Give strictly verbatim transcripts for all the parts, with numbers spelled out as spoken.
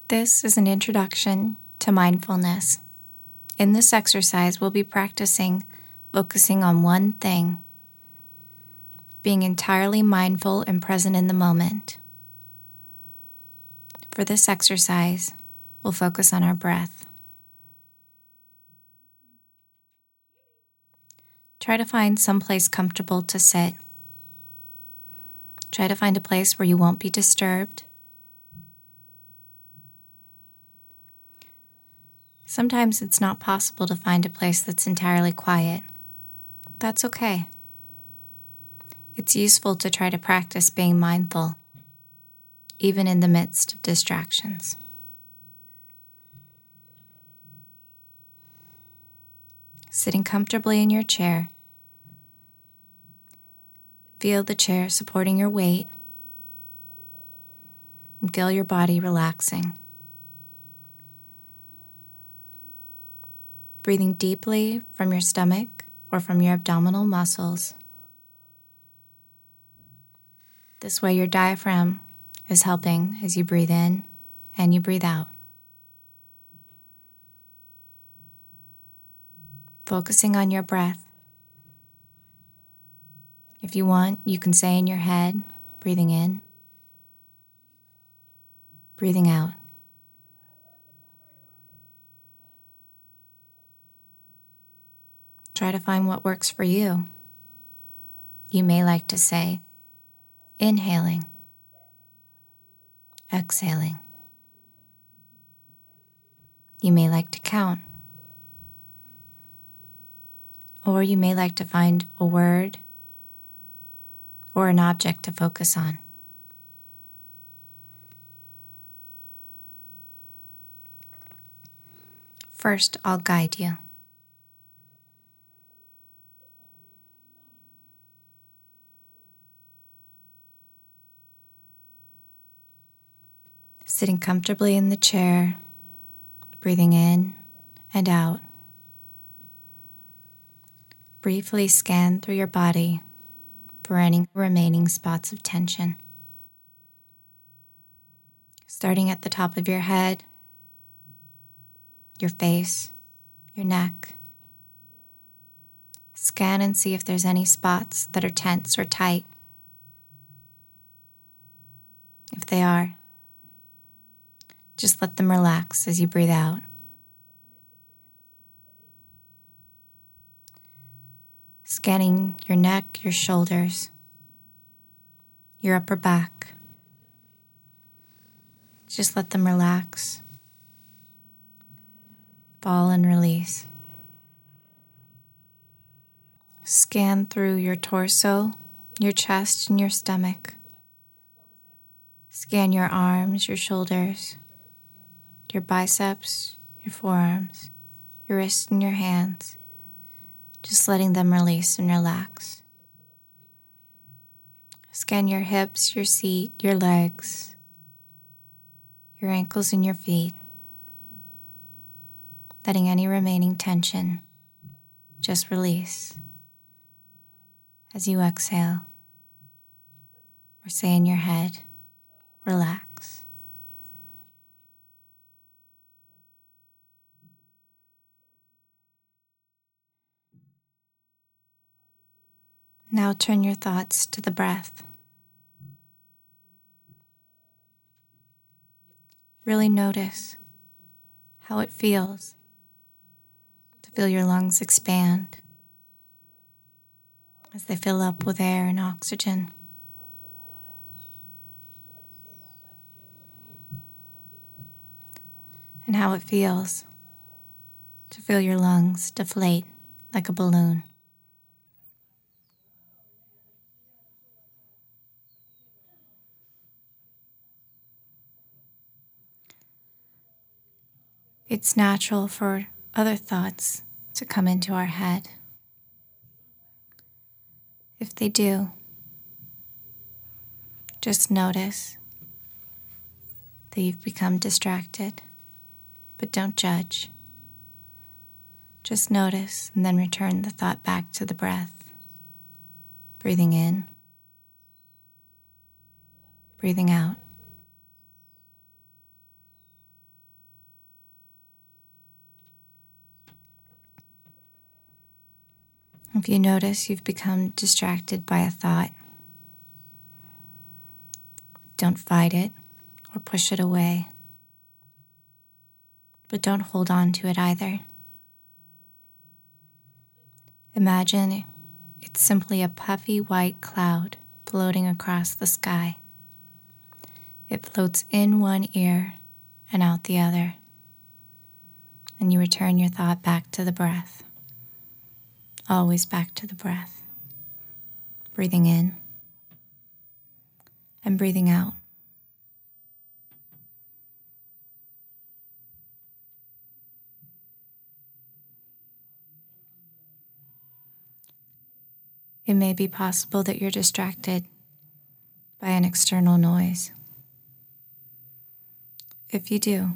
This is an introduction to mindfulness. In this exercise, we'll be practicing focusing on one thing, being entirely mindful and present in the moment. For this exercise, we'll focus on our breath. Try to find some place comfortable to sit. Try to find a place where you won't be disturbed. Sometimes it's not possible to find a place that's entirely quiet. That's okay. It's useful to try to practice being mindful, even in the midst of distractions. Sitting comfortably in your chair, feel the chair supporting your weight, and feel your body relaxing. Breathing deeply from your stomach or from your abdominal muscles. This way your diaphragm is helping as you breathe in and you breathe out. Focusing on your breath. If you want, you can say in your head, breathing in, breathing out. Try to find what works for you. You may like to say, inhaling, exhaling. You may like to count. Or you may like to find a word or an object to focus on. First, I'll guide you. Sitting comfortably in the chair, breathing in and out. Briefly scan through your body for any remaining spots of tension. Starting at the top of your head, your face, your neck. Scan and see if there's any spots that are tense or tight. If they are, just let them relax as you breathe out. Scanning your neck, your shoulders, your upper back. Just let them relax, fall and release. Scan through your torso, your chest, and your stomach. Scan your arms, your shoulders, your biceps, your forearms, your wrists, and your hands. Just letting them release and relax. Scan your hips, your seat, your legs, your ankles, and your feet. Letting any remaining tension just release as you exhale or say in your head, relax. Now turn your thoughts to the breath. Really notice how it feels to feel your lungs expand as they fill up with air and oxygen. And how it feels to feel your lungs deflate like a balloon. It's natural for other thoughts to come into our head. If they do, just notice that you've become distracted, but don't judge. Just notice and then return the thought back to the breath. Breathing in, breathing out. If you notice you've become distracted by a thought, don't fight it or push it away, but don't hold on to it either. Imagine it's simply a puffy white cloud floating across the sky. It floats in one ear and out the other, and you return your thought back to the breath, always back to the breath, breathing in and breathing out. It may be possible that you're distracted by an external noise. If you do,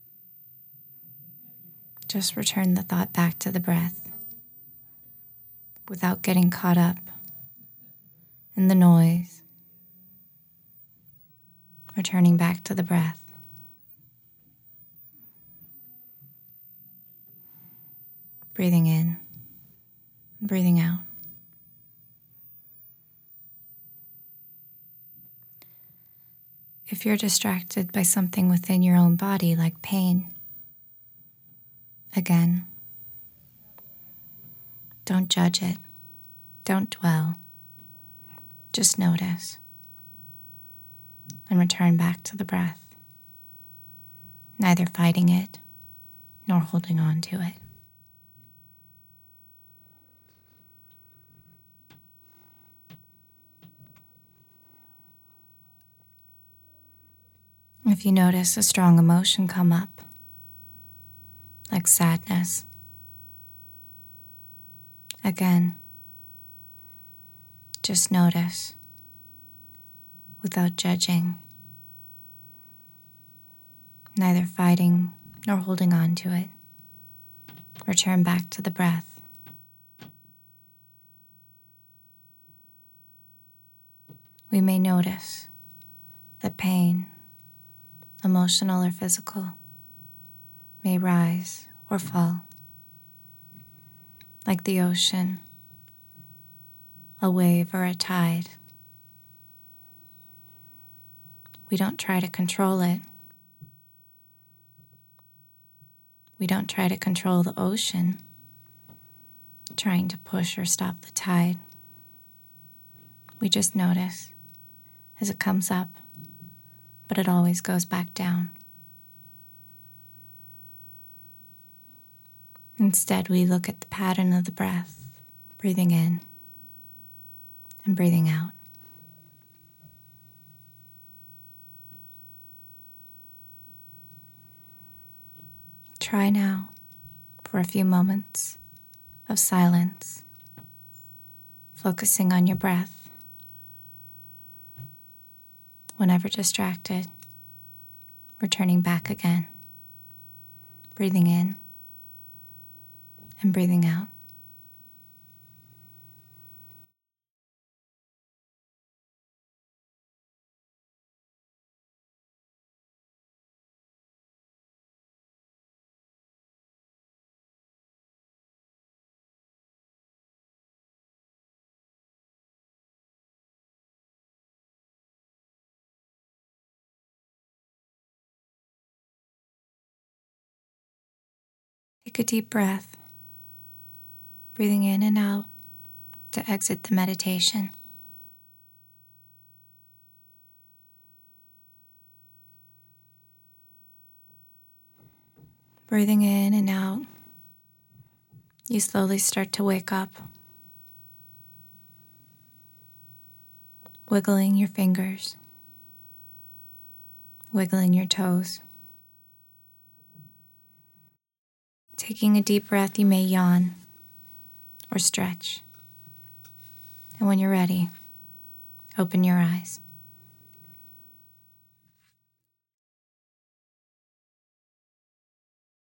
just return the thought back to the breath without getting caught up in the noise, returning back to the breath. Breathing in, breathing out. If you're distracted by something within your own body, like pain, again, don't judge it, don't dwell, just notice and return back to the breath, neither fighting it nor holding on to it. If you notice a strong emotion come up, like sadness, again, just notice without judging, neither fighting nor holding on to it. Return back to the breath. We may notice that pain, emotional or physical, may rise or fall, like the ocean, a wave or a tide. We don't try to control it. We don't try to control the ocean, trying to push or stop the tide. We just notice as it comes up, but it always goes back down. Instead, we look at the pattern of the breath, breathing in and breathing out. Try now for a few moments of silence, focusing on your breath. Whenever distracted, returning back again, breathing in and breathing out. Take a deep breath, breathing in and out to exit the meditation. Breathing in and out, you slowly start to wake up, wiggling your fingers, wiggling your toes. Taking a deep breath, you may yawn or stretch. And when you're ready, open your eyes.